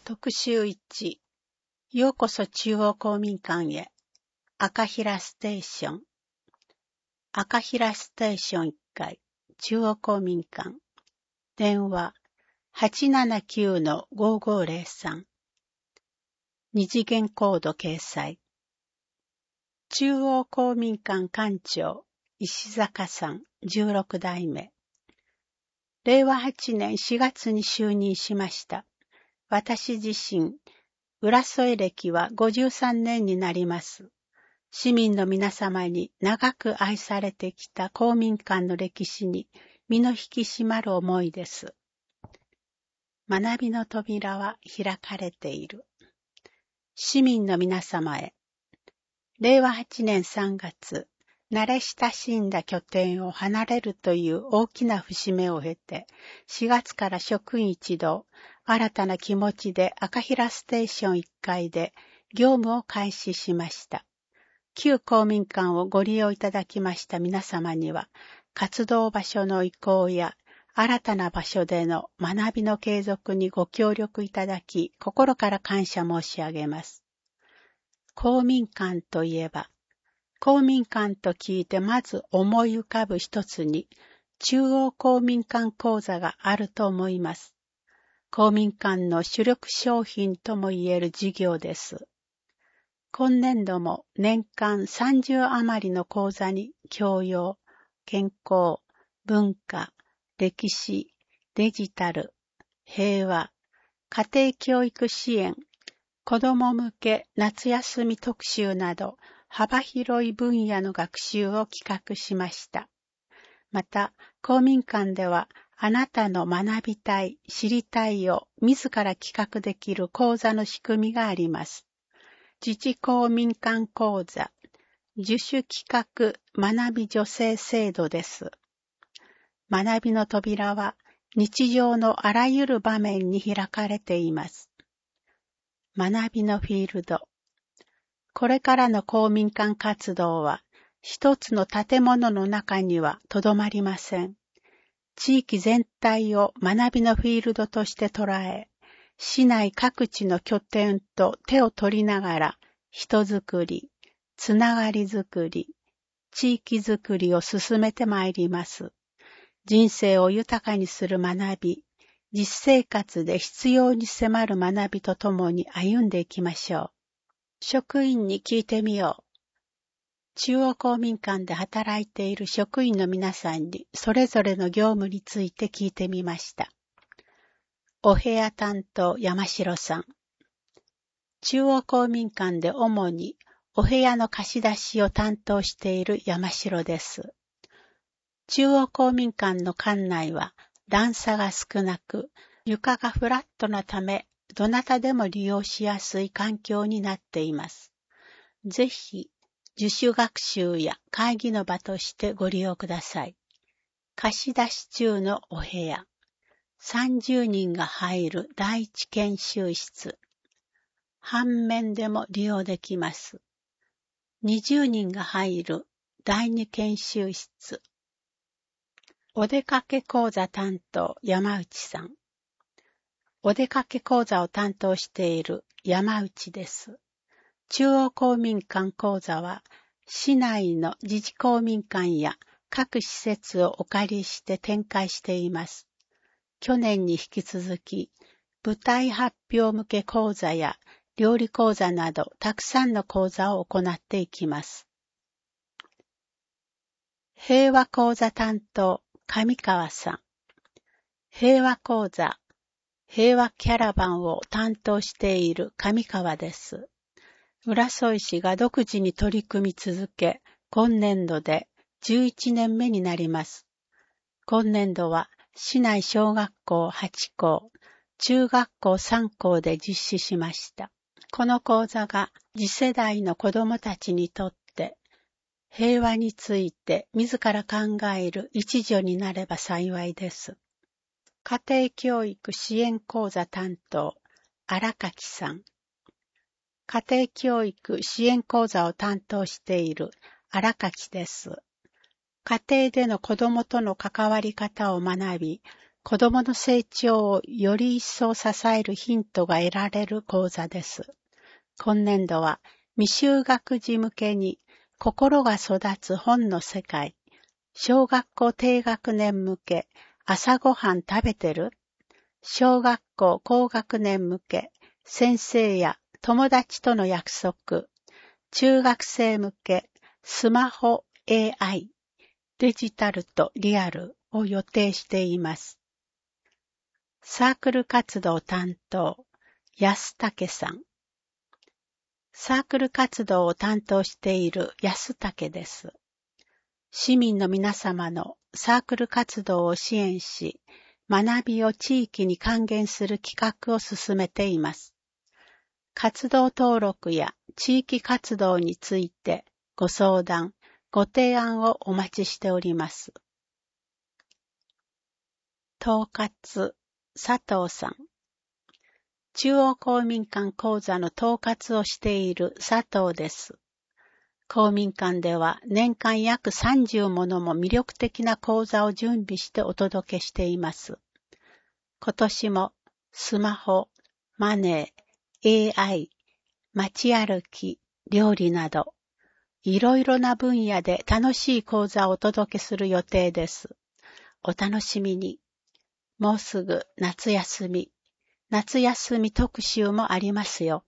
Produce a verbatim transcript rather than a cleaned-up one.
特集いち、ようこそ中央公民館へ。赤平ステーション。赤平ステーションいっかい、中央公民館。電話 はちななきゅうのごーごーぜろさん。二次元コード掲載。中央公民館館長、石坂さん、じゅうろくだいめ。れいわはちねんしがつに就任しました。私自身、浦添歴はごじゅうさんねんになります。市民の皆様に長く愛されてきた公民館の歴史に身の引き締まる思いです。学びの扉は開かれている。市民の皆様へ。れいわはちねんさんがつ、慣れ親しんだ拠点を離れるという大きな節目を経て、しがつから職員一同、新たな気持ちで赤平ステーションいっかいで業務を開始しました。旧公民館をご利用いただきました皆様には、活動場所の移行や新たな場所での学びの継続にご協力いただき、心から感謝申し上げます。公民館といえば、公民館と聞いてまず思い浮かぶ一つに、中央公民館講座があると思います。公民館の主力商品ともいえる事業です。今年度も年間さんじゅう余りの講座に教養、健康、文化、歴史、デジタル、平和、家庭教育支援、子ども向け夏休み特集など幅広い分野の学習を企画しました。また、公民館ではあなたの学びたい、知りたいを自ら企画できる講座の仕組みがあります。自治公民館講座、自主企画学び助成制度です。学びの扉は日常のあらゆる場面に開かれています。学びのフィールド。これからの公民館活動は一つの建物の中にはとどまりません。地域全体を学びのフィールドとして捉え、市内各地の拠点と手を取りながら人づくり、つながりづくり、地域づくりを進めてまいります。人生を豊かにする学び、実生活で必要に迫る学びとともに歩んでいきましょう。職員に聞いてみよう。中央公民館で働いている職員の皆さんにそれぞれの業務について聞いてみました。お部屋担当山城さん。中央公民館で主にお部屋の貸し出しを担当している山城です。中央公民館の館内は段差が少なく、床がフラットなため、どなたでも利用しやすい環境になっています。ぜひ、自主学習や会議の場としてご利用ください。貸し出し中のお部屋。さんじゅうにんが入る第一研修室。半面でも利用できます。にじゅうにんが入る第二研修室。お出かけ講座担当山内さん。お出かけ講座を担当している山内です。中央公民館講座は市内の自治公民館や各施設をお借りして展開しています。去年に引き続き舞台発表向け講座や料理講座などたくさんの講座を行っていきます。平和講座担当上川さん。平和講座、平和キャラバンを担当している上川です。浦添市が独自に取り組み続け、今年度でじゅういちねんめになります。今年度は市内小学校はちこう、中学校さんこうで実施しました。この講座が次世代の子どもたちにとって平和について自ら考える一助になれば幸いです。家庭教育支援講座担当荒垣さん。家庭教育支援講座を担当している荒垣です。家庭での子どもとの関わり方を学び、 子供の成長をより一層支えるヒントが得られる講座です。今年度は未就学児向けに心が育つ本の世界、小学校低学年向け朝ごはん食べてる？小学校高学年向け先生や友達との約束、中学生向けスマホ エーアイ、デジタルとリアルを予定しています。サークル活動担当、安武さん。サークル活動を担当している安武です。市民の皆様のサークル活動を支援し、学びを地域に還元する企画を進めています。活動登録や地域活動についてご相談、ご提案をお待ちしております。統括、佐藤さん。中央公民館講座の統括をしている佐藤です。公民館では年間約さんじゅうものも魅力的な講座を準備してお届けしています。今年もスマホ、マネー、エーアイ、街歩き、料理など、いろいろな分野で楽しい講座をお届けする予定です。お楽しみに。もうすぐ夏休み。夏休み特集もありますよ。